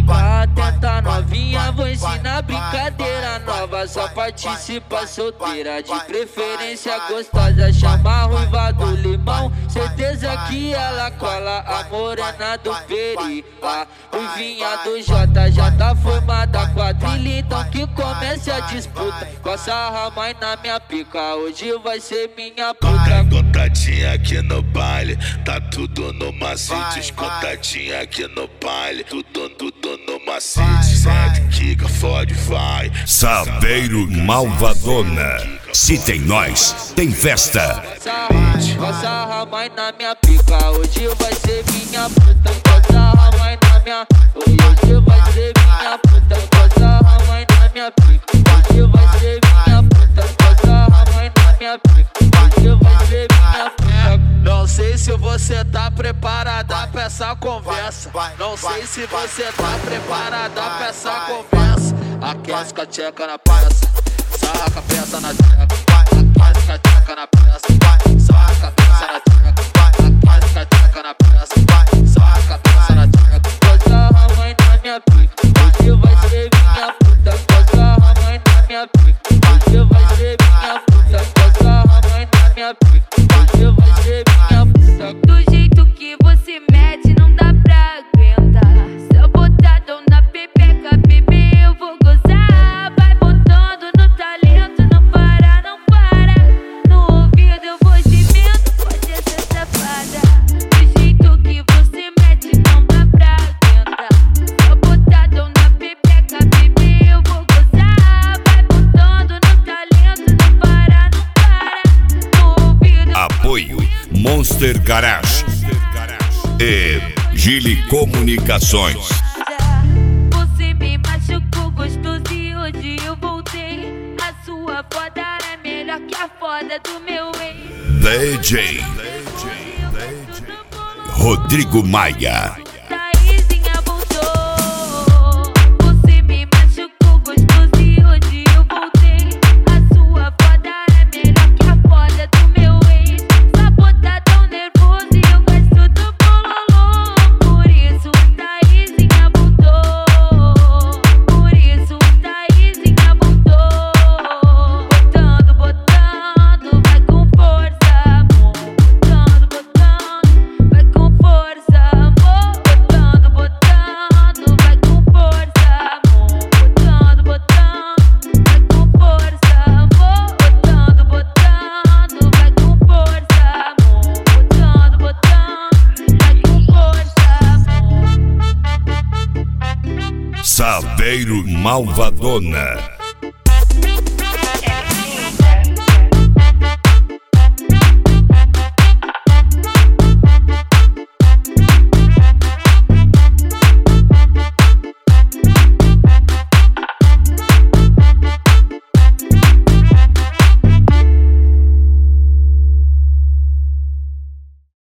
Fica atenta novinha, vou ensinar brincadeira nova. Só participa solteira, de preferência gostosa. Chama a ruiva do limão, certeza que ela cola. A morena do peri, a ruivinha do Jota. Já tá formada quadrilha, então que comece a disputa. Coça a mãe na minha pica, hoje vai ser minha puta. Contatinha aqui no baile, tá tudo no macete. Os contatinhos aqui no baile, tudo no macete. Sente, quica, fode, vai. Saveiro Malvadona. Se tem nós, tem festa. Coça a mãe na minha pica, hoje vai ser minha puta. Coça a mãe na minha, hoje vai ser minha puta. Coça a mãe na minha pica, hoje vai ser minha puta. Coça a mãe na minha pica, hoje vai ser minha puta. Não sei se você tá preparada pra essa conversa. Não sei se você tá preparada pra essa conversa. Aquece com a tcheca na peça, sarra com a peça na tcheca. Aquece com a tcheca na peça, sarra com a peça na tcheca. Aquece com a tcheca na peça, sarra com a peça na tcheca. Coça a mãe na minha pica, hoje vai ser minha puta. Coça a mãe na minha pica, hoje vai ser minha puta. Coça a mãe na minha pica, hoje vai ser minha puta. Do jeito que você mete, não dá pra aguentar. Seu botadão na pepeca, bebê, eu vou gozar. Vai botando no talento, não para, não para. No ouvido eu vou gemendo, pode ser safada. Do jeito que você mete, não dá pra aguentar. Seu botadão na pepeca, bebê, eu vou gozar. Vai botando no talento, não para, não para. No ouvido Apoio Monster Garage e Gili Comunicações. Você me machucou gostoso e hoje eu voltei. A sua foda é melhor que a foda do meu ex. DJ Rodrigo Maia. Taizinha voltou. Você me machucou gostoso e hoje eu voltei. A sua foda é melhor que a foda do meu ex. Só botar tão nervoso e eu gosto do bololô. Por isso Taizinha voltou. Por isso Taizinha voltou. Botando, botando, vai com força, amor. Botando, botando, vai com força, amor. Botando, botando, vai com força, amor. Botando, botando, vai com força, amor. Botando, botando, vai com força, amor. Botando, botando, vai com força, amor. Saveiro Malvadona.